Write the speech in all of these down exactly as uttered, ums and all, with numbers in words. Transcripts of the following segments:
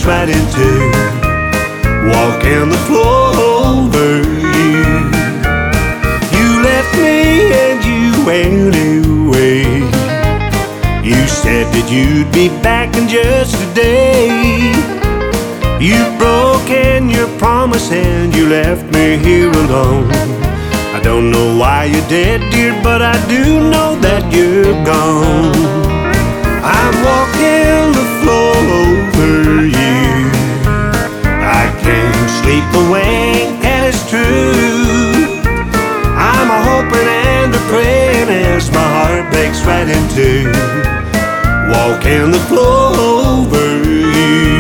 right into walking the floor over you. You left me and you went away. You said that you'd be back in just a day. You've broken your promise and you left me here alone. I don't know why you're dead, dear, but I do know that you're gone. I'm walking the floor over you. I can't sleep a wink, that is true. I'm a hoping and a praying as my heart breaks right into walking the floor over you.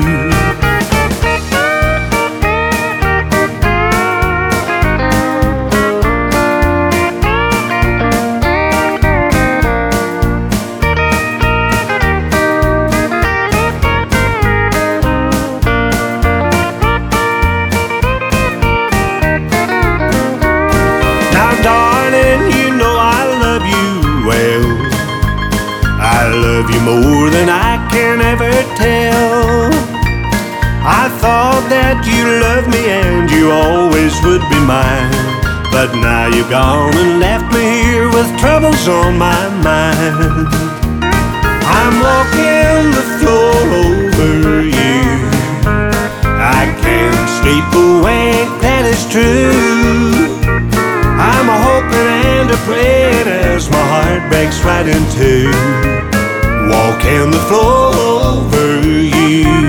Darling, you know I love you well. I love you more than I can ever tell. I thought that you loved me and you always would be mine, but now you're gone and left me here with troubles on my mind. I'm walking the floor over you. I can't sleep a wink, that is true. I'm a hoping and a praying as my heart breaks right into walking the floor over you.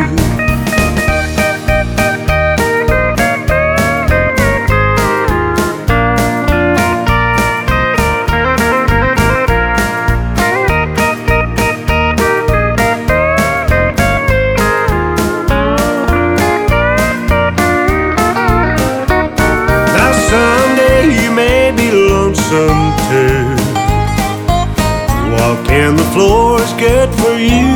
Lonesome too. Walking the floor is good for you.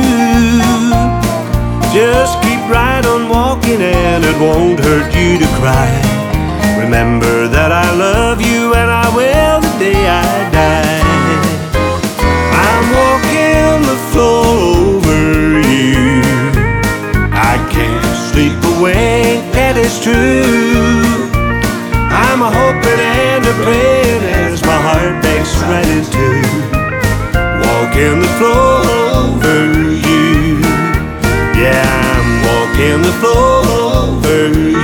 Just keep right on walking and it won't hurt you to cry. Remember that I love you and I will the day I die. I'm walking the floor over you. I can't sleep a wink, that is true. I'm a hoping and a praying as my heart breaks right into walking the floor over you. Yeah, I'm walking the floor over you.